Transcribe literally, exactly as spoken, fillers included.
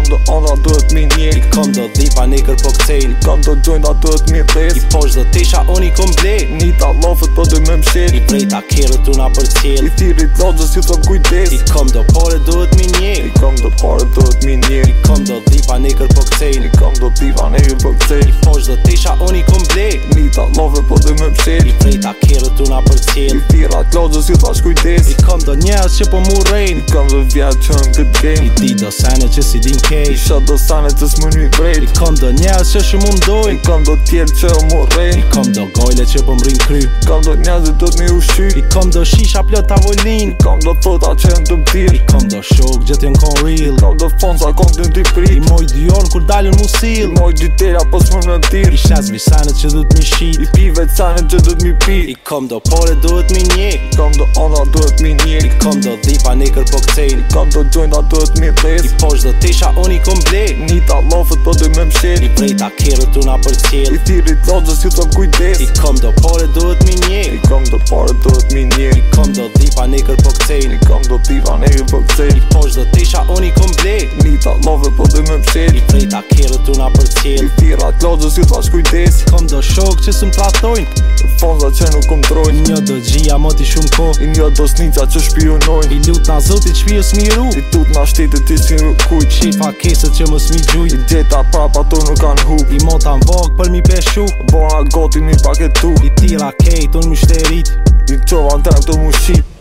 do onda duhet mi nje, I kom do dhipa nekër po kcejn, I kam do gjojnda duhet mi thes, I posh do tesha unë I kom ble, Nita lofet po du me mshet, I brejta kerët una për cjell, I thirit lodgjës ju thëm kujdes, I kom do pare duhet mi nje, I kam do pare duhet mi nje, I kom do dhipa nekër po kcejn, I kam do dhipa nekër po kcejn, I posh do tesha unë I kom ble, Nita lofet po du me mshet, I brejta kerët una për cjell, I thirat lodgjës ju thash kujdes, I kom do njerës që po mu rejn, I kam do vjetë që në këtë game, I di do sene që si din I kej, shat do sane që s'më një I vrejt, kom do njerës që shumë I mundojn, kam do tjerë që më I rejn, kom do gojle që po mrin kry, I kam do njerëzit do t'mi ushqy, I kom do shisha plot tavolin, I kam do thota që në të mtir, I kom do shok gjët jen kon real, I kam do fonsa kontin t'i I prit, moj dy orën kur dalën mu I sil, moj gjitera po s'më në tir, I shes visanet që dhët mi shit, I pi veç sanet që dhët mi pi, I kom do pare duhet mi nje, I kam do onda duhet mi nje, I kom do dhipa nekër po kcejn, I kam do gjojnda duhet mi I thes, posh do tesha unë I kom ble, Nita lofet po du me mshet, I brejta kerët una për cjell, I thirit lodgjës ju thëm kujdes, I kom do pare duhet mi nje, I kam do pare duhet mi nje, I kom do dhipa nekër po kcejn, I kam do dhipa nekër po kcejn, I posh do tesha unë I kom ble, Nita lofet po du me mshet, I brejta kerët una për cjell, I thirat lodgjës ju thash kujdes, kom do shok që sëm tratojnë, fonza që nuk kom trojnë, një do gjia moti shumë ko, I një do snica që shpionojnë, I lut na zotit shpiju s'miru, I tut na shtetit ti si nuk kujt, shifa keset që mës mi gjuj, I gjeta prapa to nuk kanë hup, I mota n'vog për mi peshu, Bona goti mi paketu, I tira kejt unë mi shterit, I qova në tem të mu shqip,